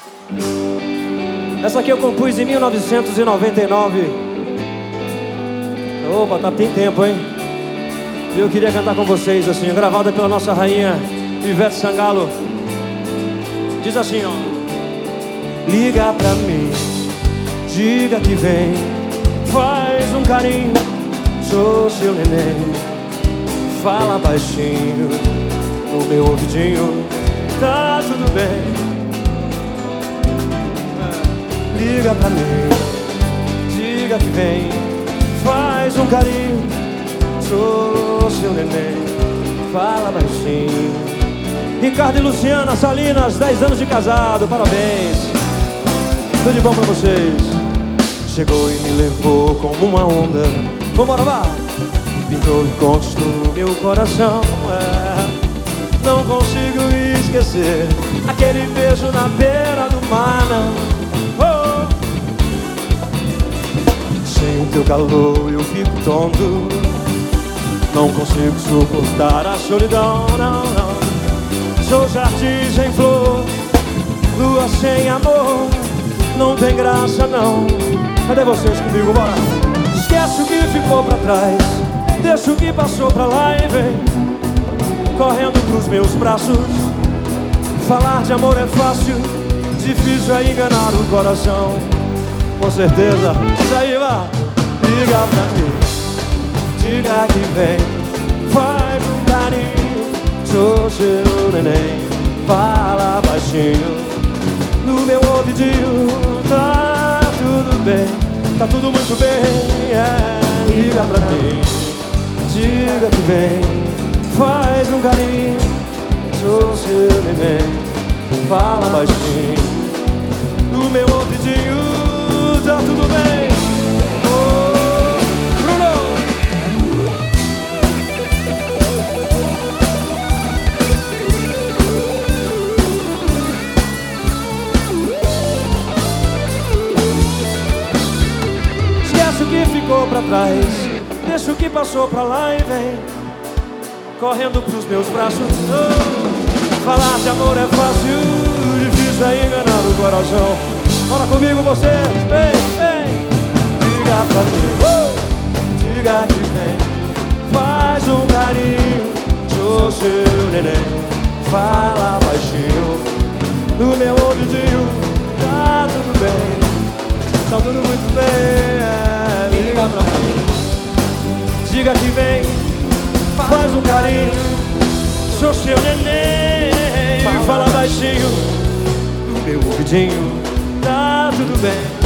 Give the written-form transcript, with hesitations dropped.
Essa aqui eu compus em 1999. Opa, tem tempo, hein? Eu queria cantar com vocês assim, gravada pela nossa rainha Ivete Sangalo. Diz assim, ó: liga pra mim, diga que vem, faz um carinho, sou seu neném. Fala baixinho no meu ouvidinho, tá tudo bem. Liga pra mim, diga que vem, faz um carinho, sou seu neném. Fala baixinho. Ricardo e Luciana Salinas, 10 anos de casado, parabéns. Tudo de bom pra vocês. Chegou e me levou como uma onda. Vambora lá. Pintou e conquistou meu coração. Não consigo esquecer aquele beijo na beira do mar, não. Sem o teu calor eu fico tonto. Não consigo suportar a solidão, não, não. Sou jardim sem flor, lua sem amor. Não tem graça, não. Cadê vocês comigo, bora? Esquece o que ficou pra trás, deixa o que passou pra lá e vem correndo pros meus braços. Falar de amor é fácil, difícil é enganar o coração. Com certeza, isso aí, vá. Liga pra mim, diga que vem, faz um carinho, sou seu neném. Fala baixinho no meu ouvidinho, tá tudo bem, tá tudo muito bem. Liga pra mim, diga que vem, faz um carinho, sou seu neném. Fala baixinho no meu ouvidinho, tá tudo bem. Esquece o que ficou pra trás, deixa o que passou pra lá e vem correndo pros meus braços. Falar de amor é fácil, difícil é enganar o coração. Bora comigo você, vem, vem. Diga pra mim, diga que vem, faz um carinho, sou seu neném. Fala baixinho no meu ouvidinho, tá tudo bem, tá tudo muito bem. Liga pra mim, diga que vem, faz um carinho, sou seu neném. Fala baixinho no meu ouvidinho, tá tudo bem.